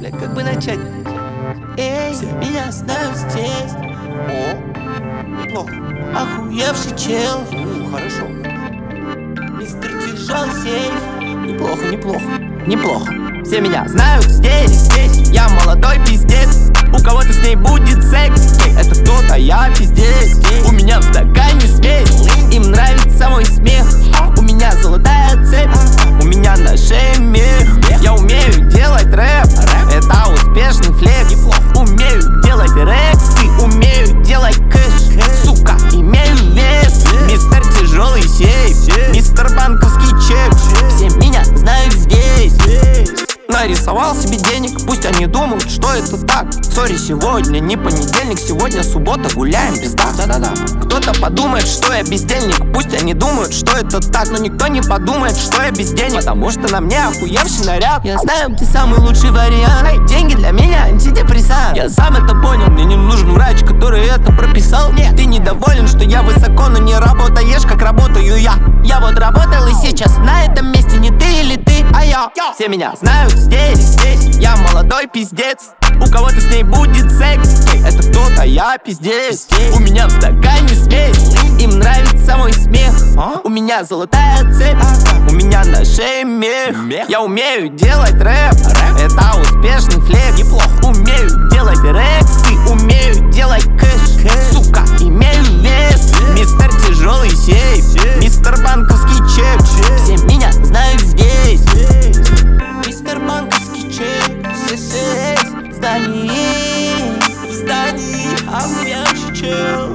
Бля, как бы начать? Эй, все меня знают здесь. О, неплохо. Охуевший чел. Хорошо. Мистер Тяжелый сейф. Неплохо, неплохо. Неплохо. Все меня знают здесь. Я молодой пиздец. У кого-то с ней будет секс. Это кто-то, я пиздец. У меня в стакане смесь. Им нравится мой смех. У меня золотая цепь. У меня на шее мех. Я умею делать рэп. Это успешный флекс. Умею делать рексы. Умею делать кэш. Сука, имею вес. Мистер Тяжелый сейф. Мистер Банковский чек. Все меня знают здесь. Нарисовал себе денег, пусть они думают, что это так. Сори, сегодня не понедельник, сегодня суббота, гуляем пизда. Да-да-да. Кто-то подумает, что я бездельник, пусть они думают, что это так. Но никто не подумает, что я бездельник, потому что на мне охуевший наряд. Я знаю, где самый лучший вариант. Деньги для меня антидепрессант. Я сам это понял, мне не нужен врач, который это прописал. Нет, ты недоволен, что я высоко, но не работаешь, как работаю я. Я вот работал и сейчас на этом месте не ты или ты, а я. Все меня знают здесь. Я молодой пиздец. У кого-то с ней будет секс. Это кто-то, я пиздец. У меня в стакане смесь. Им нравится мой смех. У меня золотая цепь. У меня на шее мех. Я умею делать рэп. Это успешный флекс. Неплохо. Умею делать рексы. Умею делать кэш. Сука, имею вес. Мистер Тяжелый сейф. Мистер Банковский чек. Все меня знают здесь. Мистер Банковский чек. В здании, охуевший чел.